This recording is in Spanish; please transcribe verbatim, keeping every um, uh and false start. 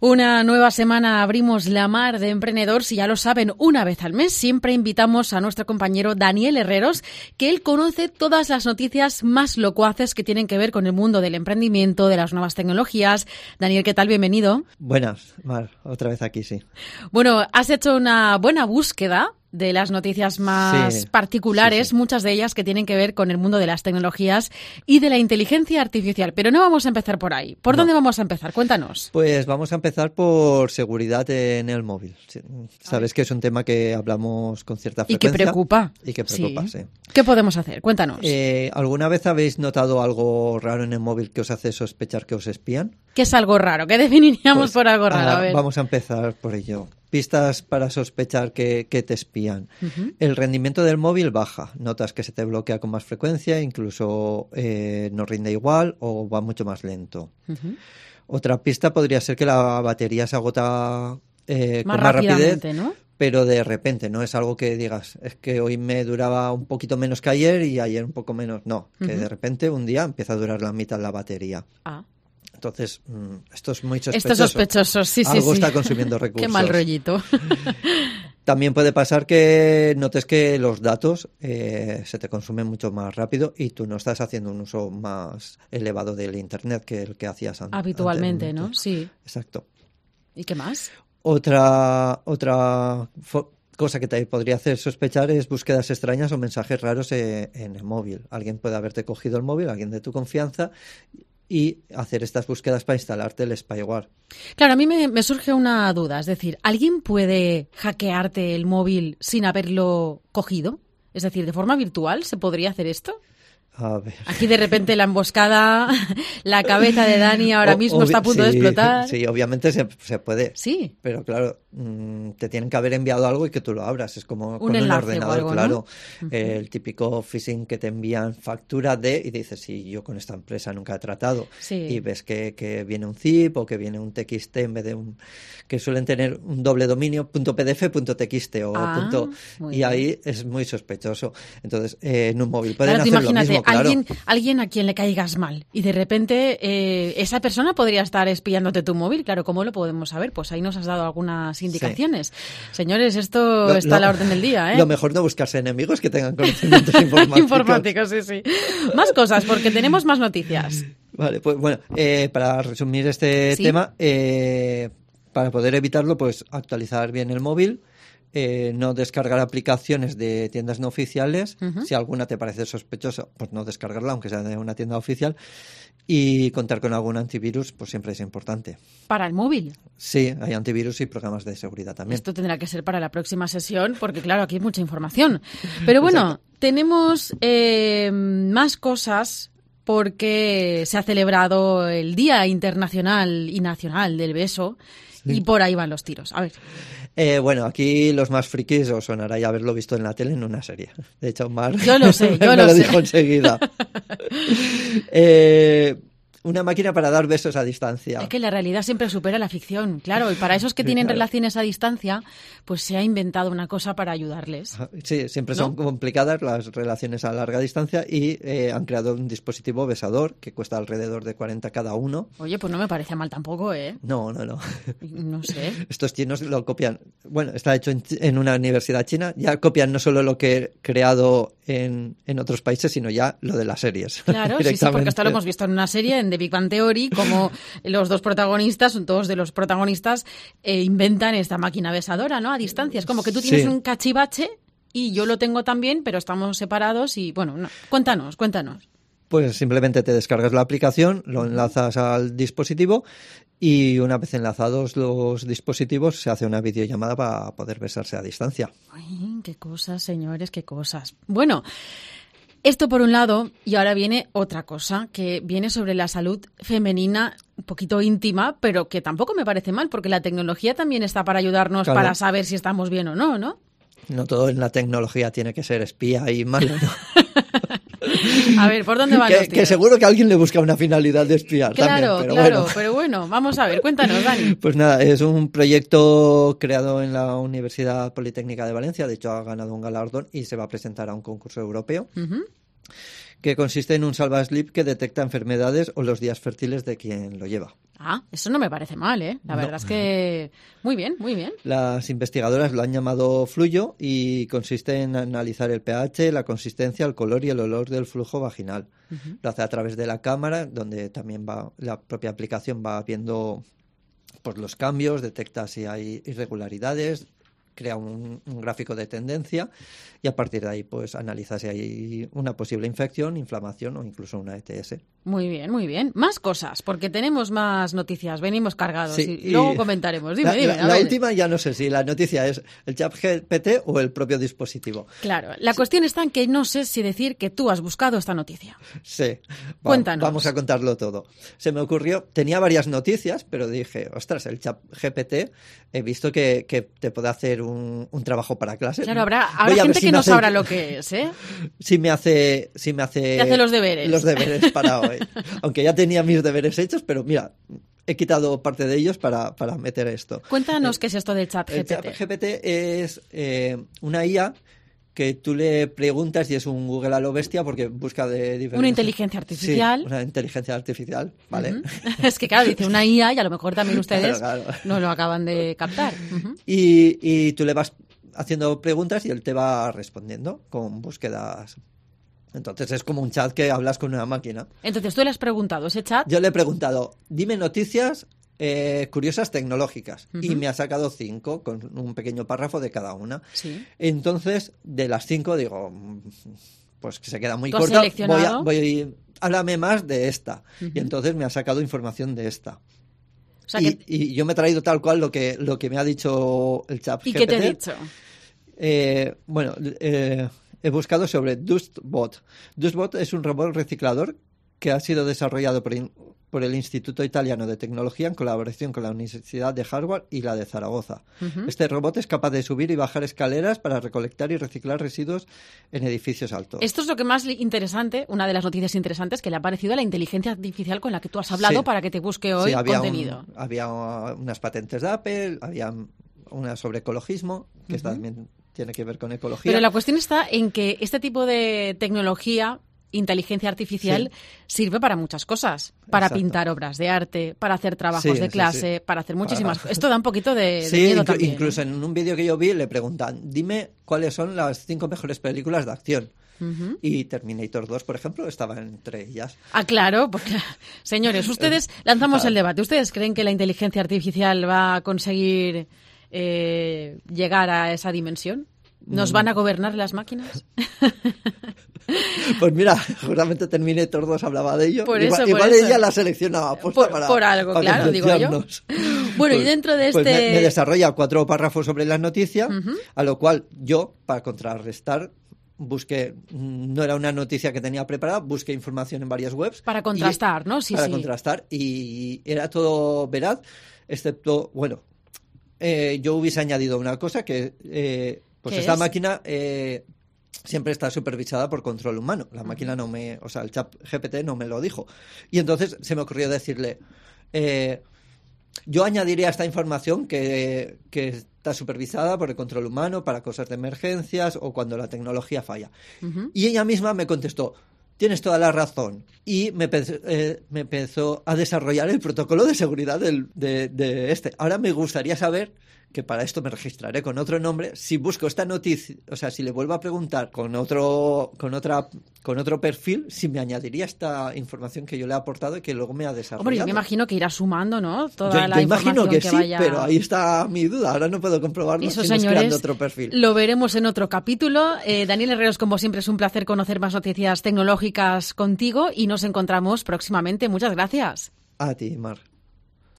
Una nueva semana abrimos la mar de emprendedores y ya lo saben, una vez al mes siempre invitamos a nuestro compañero Daniel Herreros, que él conoce todas las noticias más locuaces que tienen que ver con el mundo del emprendimiento, de las nuevas tecnologías. Daniel, ¿qué tal? Bienvenido. Buenas, Mar, otra vez aquí, sí. Bueno, has hecho una buena búsqueda de las noticias más sí, particulares, sí, sí. muchas de ellas que tienen que ver con el mundo de las tecnologías y de la inteligencia artificial. Pero no vamos a empezar por ahí. ¿Por No. dónde vamos a empezar? Cuéntanos. Pues vamos a empezar por seguridad en el móvil. Sí, sabes que es un tema que hablamos con cierta Y que frecuencia. preocupa. Y que preocupa, sí. sí. ¿Qué podemos hacer? Cuéntanos. Eh, ¿Alguna vez habéis notado algo raro en el móvil que os hace sospechar que os espían? ¿Qué es algo raro? ¿Qué definiríamos Pues, por algo raro? ah, A ver. Vamos a empezar por ello. Pistas para sospechar que, que te espían. Uh-huh. El rendimiento del móvil baja. Notas que se te bloquea con más frecuencia, incluso eh, no rinde igual o va mucho más lento. Uh-huh. Otra pista podría ser que la batería se agota eh, Más con más rápidamente, rapidez, ¿no? pero de repente, no es algo que digas, es que hoy me duraba un poquito menos que ayer y ayer un poco menos. No, que Uh-huh. de repente un día empieza a durar la mitad la batería. Ah. Entonces, mmm, esto es muy sospechoso. Esto es sospechoso, sí, sí, Algo sí. está consumiendo recursos. Qué mal rollito. También puede pasar que notes que los datos eh, se te consumen mucho más rápido y tú no estás haciendo un uso más elevado del Internet que el que hacías an- Habitualmente, antes. ¿no? Sí. Exacto. ¿Y qué más? Otra, otra fo- cosa que te podría hacer sospechar es búsquedas extrañas o mensajes raros eh, en el móvil. Alguien puede haberte cogido el móvil, alguien de tu confianza, y hacer estas búsquedas para instalarte el spyware. Claro, a mí me, me surge una duda. Es decir, ¿alguien puede hackearte el móvil sin haberlo cogido? Es decir, ¿de forma virtual se podría hacer esto? A ver. Aquí de repente la emboscada, la cabeza de Dani ahora O- mismo obvi- está a punto sí, de explotar. Sí, obviamente se, se puede. Sí. Pero claro, mmm, te tienen que haber enviado algo y que tú lo abras. Es como Un con un enlace o ordenador, algo, ¿no? claro. Uh-huh. Eh, el típico phishing que te envían factura de y dices, sí, yo con esta empresa nunca he tratado. Sí. Y ves que, que viene un zip o que viene un T X T en vez de un... que suelen tener un doble dominio, .pdf, .txt o Ah, punto... muy Y bien. ahí es muy sospechoso. Entonces, eh, en un móvil pueden Claro, tú hacer lo imagínate, mismo, claro. alguien, alguien a quien le caigas mal y de repente eh, esa persona podría estar espiándote tu móvil. Claro, ¿cómo lo podemos saber? Pues ahí nos has dado algunas indicaciones. Sí. Señores, esto Lo, está lo, a la orden del día, ¿eh? Lo mejor no buscarse enemigos que tengan conocimientos informáticos. Informáticos, sí, sí. Más cosas, porque tenemos más noticias. Vale, pues bueno, eh, para resumir este ¿Sí? tema, eh, para poder evitarlo, pues actualizar bien el móvil, eh, no descargar aplicaciones de tiendas no oficiales. Uh-huh. Si alguna te parece sospechosa, pues no descargarla, aunque sea de una tienda oficial. Y contar con algún antivirus, pues siempre es importante. Para el móvil. Sí, hay antivirus y programas de seguridad también. Esto tendrá que ser para la próxima sesión, porque claro, aquí hay mucha información. Pero bueno, Exacto. tenemos eh, más cosas porque se ha celebrado el Día Internacional y Nacional del Beso. Sí. Y por ahí van los tiros. A ver. Eh, bueno, aquí los más frikis os sonará ya haberlo visto en la tele en una serie. De hecho, Mar yo lo sé, yo me lo, lo sé. dijo enseguida. eh, una máquina para dar besos a distancia. Es que la realidad siempre supera la ficción, claro. Y para esos que sí, tienen claro. relaciones a distancia, pues se ha inventado una cosa para ayudarles. Sí, siempre ¿no? son complicadas las relaciones a larga distancia y eh, han creado un dispositivo besador que cuesta alrededor de cuarenta cada uno. Oye, pues no me parece mal tampoco, ¿eh? No, no, no. No sé. Estos chinos lo copian. Bueno, está hecho en, en una universidad china. Ya copian no solo lo que he creado en, en otros países, sino ya lo de las series. Claro, sí, sí, porque esto lo hemos visto en una serie, en The Big Bang Theory, como los dos protagonistas, dos de los protagonistas, eh, inventan esta máquina besadora, ¿no? A distancia. Es como que tú tienes sí. un cachivache y yo lo tengo también, pero estamos separados y, bueno, no. cuéntanos, cuéntanos. Pues simplemente te descargas la aplicación, lo enlazas al dispositivo y una vez enlazados los dispositivos se hace una videollamada para poder besarse a distancia. Ay, qué cosas, señores, qué cosas. Bueno, esto por un lado, y ahora viene otra cosa, que viene sobre la salud femenina, un poquito íntima, pero que tampoco me parece mal, porque la tecnología también está para ayudarnos claro. para saber si estamos bien o no, ¿no? No todo en la tecnología tiene que ser espía y malo, ¿no? A ver, ¿por dónde van que, los tiros? que seguro que alguien le busca una finalidad de espiar claro, también, pero claro, bueno. pero bueno, vamos a ver, cuéntanos, Dani. Pues nada, es un proyecto creado en la Universidad Politécnica de Valencia, de hecho ha ganado un galardón y se va a presentar a un concurso europeo. Uh-huh. que consiste en un salvaslip que detecta enfermedades o los días fértiles de quien lo lleva. Ah, eso no me parece mal, ¿eh? La verdad no. es que muy bien, muy bien. Las investigadoras lo han llamado Fluyo y consiste en analizar el pH, la consistencia, el color y el olor del flujo vaginal. Uh-huh. Lo hace a través de la cámara, donde también va la propia aplicación va viendo pues, los cambios, detecta si hay irregularidades, crea un, un gráfico de tendencia y a partir de ahí pues analiza si hay una posible infección, inflamación o incluso una E T S. Muy bien, muy bien. Más cosas, porque tenemos más noticias, venimos cargados sí, y, y luego comentaremos. Dime, la, dime. La, la última ya no sé si la noticia es el ChatGPT o el propio dispositivo. Claro, la sí. cuestión está en que no sé si decir que tú has buscado esta noticia. Sí. Va, Cuéntanos. Vamos a contarlo todo. Se me ocurrió, tenía varias noticias, pero dije, ostras, el ChatGPT he visto que, que te puede hacer un, un trabajo para clase. Claro, habrá, habrá gente si que no hace, sabrá lo que es, ¿eh? Si me hace... Si me hace, te hace los deberes. Los deberes para hoy. Aunque ya tenía mis deberes hechos, pero mira, he quitado parte de ellos para, para meter esto. Cuéntanos eh, qué es esto del ChatGPT. El ChatGPT es eh, una I A que tú le preguntas y es un Google a lo bestia porque busca de diferentes... Una inteligencia artificial. Sí, una inteligencia artificial, ¿vale? Uh-huh. Es que claro, dice una I A y a lo mejor también ustedes claro, claro. no lo acaban de captar. Uh-huh. Y, y tú le vas haciendo preguntas y él te va respondiendo con búsquedas... Entonces es como un chat que hablas con una máquina. Entonces tú le has preguntado ese chat. Yo le he preguntado, dime noticias eh, curiosas tecnológicas. Uh-huh. Y me ha sacado cinco con un pequeño párrafo de cada una. Sí. Entonces, de las cinco digo, pues que se queda muy ¿Tú corta. has seleccionado? Voy a, voy, háblame más de esta. Uh-huh. Y entonces me ha sacado información de esta. O sea y, que... y yo me he traído tal cual lo que, lo que me ha dicho el chat. ¿Y G P T. qué te he dicho? Eh, bueno, eh... He buscado sobre DustBot. DustBot es un robot reciclador que ha sido desarrollado por, in, por el Instituto Italiano de Tecnología en colaboración con la Universidad de Harvard y la de Zaragoza. Uh-huh. Este robot es capaz de subir y bajar escaleras para recolectar y reciclar residuos en edificios altos. Esto es lo que más interesante, una de las noticias interesantes que le ha parecido a la inteligencia artificial con la que tú has hablado sí. para que te busque hoy sí, había contenido. Un, había unas patentes de Apple, había una sobre ecologismo, que uh-huh. está también... tiene que ver con ecología. Pero la cuestión está en que este tipo de tecnología, inteligencia artificial, sí. sirve para muchas cosas. Para Exacto. pintar obras de arte, para hacer trabajos sí, de clase, sí, sí. para hacer muchísimas cosas. Esto da un poquito de, sí, de miedo inclu- también. Incluso en un vídeo que yo vi le preguntan, dime cuáles son las cinco mejores películas de acción. Uh-huh. Y Terminator dos, por ejemplo, estaba entre ellas. Ah, claro, porque, señores, ustedes, lanzamos claro. el debate. ¿Ustedes creen que la inteligencia artificial va a conseguir... Eh, llegar a esa dimensión? ¿Nos van a gobernar las máquinas? Pues mira, justamente Terminator dos hablaba de ello. Por igual eso, igual por ella eso. la seleccionaba por, para, por algo, para claro, digo yo. Bueno, pues, y dentro de este... Pues me, me desarrolla cuatro párrafos sobre la noticia, uh-huh. a lo cual yo, para contrarrestar, busqué, no era una noticia que tenía preparada, busqué información en varias webs. Para contrastar, y, ¿no? Sí, para sí. contrastar, y era todo veraz, excepto, bueno... Eh, yo hubiese añadido una cosa que eh, pues esta es? máquina eh, siempre está supervisada por control humano. La uh-huh. máquina no me, o sea, el chat G P T no me lo dijo. Y entonces se me ocurrió decirle, eh, yo añadiría esta información que, que está supervisada por el control humano para cosas de emergencias o cuando la tecnología falla. Uh-huh. Y ella misma me contestó, tienes toda la razón. Y me, eh, me empezó a desarrollar el protocolo de seguridad del, de, de este. Ahora me gustaría saber, que para esto me registraré con otro nombre, si busco esta noticia, o sea, si le vuelvo a preguntar con otro, con otra, con otro perfil, si me añadiría esta información que yo le he aportado y que luego me ha desarrollado. Hombre, yo me imagino que irá sumando, ¿no? Toda yo, la yo información imagino que, que sí, vaya... pero ahí está mi duda. Ahora no puedo comprobarlo Eso, si no es señores, creando otro perfil. Lo veremos en otro capítulo. Eh, Daniel Herreros, como siempre, es un placer conocer más noticias tecnológicas contigo y nos encontramos próximamente. Muchas gracias. A ti, Mar.